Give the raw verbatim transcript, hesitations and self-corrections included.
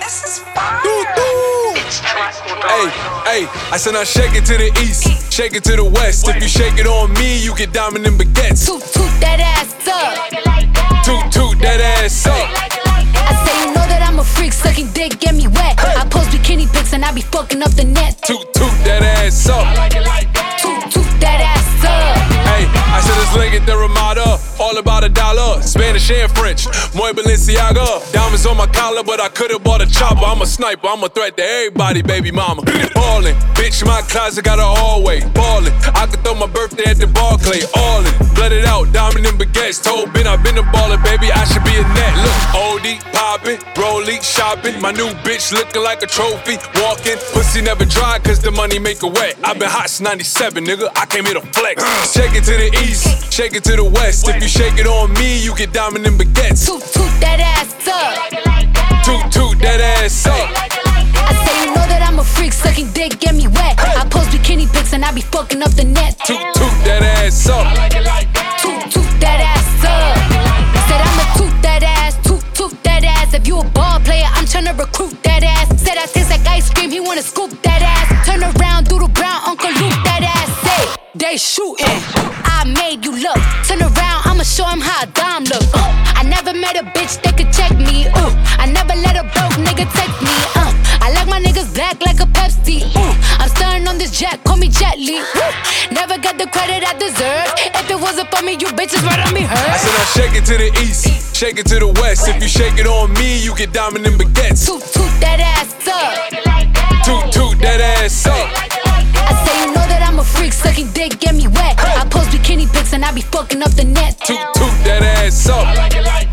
This is fire. Hey, hey, I said now shake it to the east, shake it to the west. If you shake it on me, you get diamond in baguettes. Toot toot that ass up. Toot toot that ass up. I say you know that I'm a freak, sucking dick, get me wet. I post bikini pics and I be fucking up the net. Toot toot that ass up. Toot toot that ass up. Hey, I said let's link it the Ramada, all about a dollar, Spanish and French, Muy Balenciaga. Diamonds on my collar, but I could've bought a chopper. I'm a sniper, I'm a threat to everybody, baby mama. Ballin', bitch, my closet got a hallway. Ballin', I could throw my birthday at the Barclay. All in, blood it out, diamond in baguettes. Told Ben I been a baller, baby, I should be a net. Look, oldie, poppin', rollie, shopping. My new bitch looking like a trophy. Walking, pussy never dry, cause the money make it wet. I been hot since ninety-seven, nigga, I came here to flex. Shake it to the east, shake it to the west. If you shake it on me, you get diamond in baguettes. Toot toot that ass up. Toot toot that ass up. I say you know that I'm a freak, sucking dick, get me wet. I post bikini pics and I be fucking up the net. Toot toot that ass up. Toot toot that ass up. Said I'ma toot that ass, toot toot that ass. If you a ball player, I'm tryna recruit that ass. Said I taste like ice cream, he wanna scoop that ass. Turn around, do the brown, Uncle Luke that ass. Say they shootin', I made you look. Turn around, I'ma show him how a dime look. Uh, I never met a bitch that could check me. Uh, I never let a broke nigga text me. Uh, I like my niggas black like a Pepsi. Uh, I'm starting on this jack, call me Jet Li. Uh, never got the credit I deserve. If it wasn't for me, you bitches right on me hurt. I said now shake it to the east, shake it to the west. If you shake it on me, you get diamond in baguettes. Toot toot that ass up. Toot toot that ass up. I say you know that I'm a freak, sucking dick, get me wet. I post bikini pics and I be fucking up the net. Toot toot that ass up.